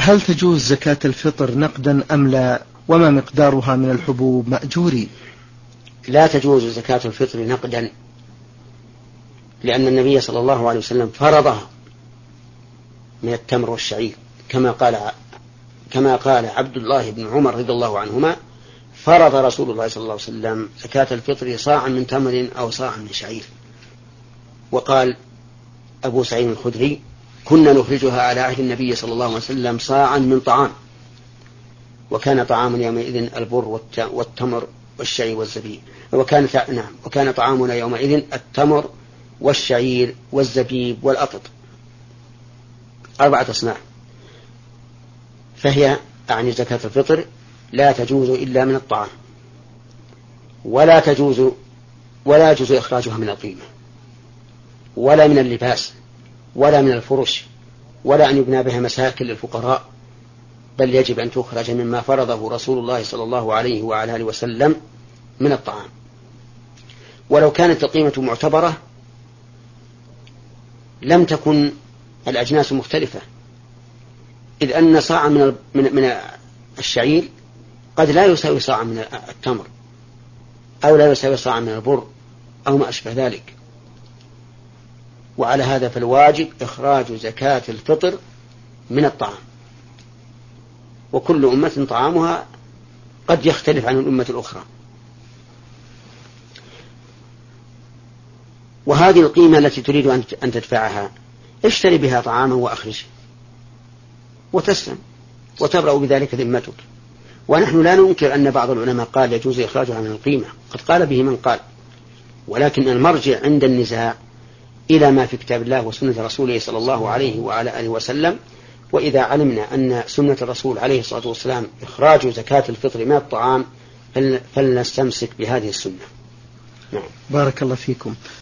هل تجوز زكاة الفطر نقدا أم لا؟ وما مقدارها من الحبوب مأجوري؟ لا تجوز زكاة الفطر نقدا، لأن النبي صلى الله عليه وسلم فرضها من التمر والشعير، كما قال عبد الله بن عمر رضي الله عنهما: فرض رسول الله صلى الله عليه وسلم زكاة الفطر صاعا من تمر أو صاعا من شعير. وقال أبو سعيد الخدري: كنا نخرجها على عهد النبي صلى الله عليه وسلم صاعا من طعام، وكان طعامنا يومئذ البر والتمر والشعير والزبيب، وكان طعامنا يومئذ التمر والشعير والزبيب والأقط، 4 أصناف. فهي أعني زكاة الفطر لا تجوز إلا من الطعام، ولا يجوز إخراجها من القيمة، ولا من اللباس، ولا من الفرش، ولا أن يبنى بها مساكن للفقراء، بل يجب أن تخرج مما فرضه رسول الله صلى الله عليه وعلى آله وسلم من الطعام. ولو كانت القيمة معتبرة لم تكن الأجناس مختلفة، إذ أن صاعا من الشعير قد لا يساوي صاعا من التمر، أو لا يساوي صاعا من البر، أو ما أشبه ذلك. وعلى هذا فالواجب إخراج زكاة الفطر من الطعام، وكل أمة طعامها قد يختلف عن الأمة الأخرى. وهذه القيمة التي تريد أن تدفعها اشتري بها طعاما وأخرج وتسلم وتبرأ بذلك ذمتك. ونحن لا ننكر أن بعض العلماء قال يجوز إخراجها من القيمة، قد قال به من قال، ولكن المرجع عند النزاع إلى ما في كتاب الله وسنة رسوله صلى الله عليه وعلى آله وسلم. وإذا علمنا أن سنة الرسول عليه الصلاة والسلام إخراج زكاة الفطر من الطعام فلنستمسك بهذه السنة. بارك الله فيكم.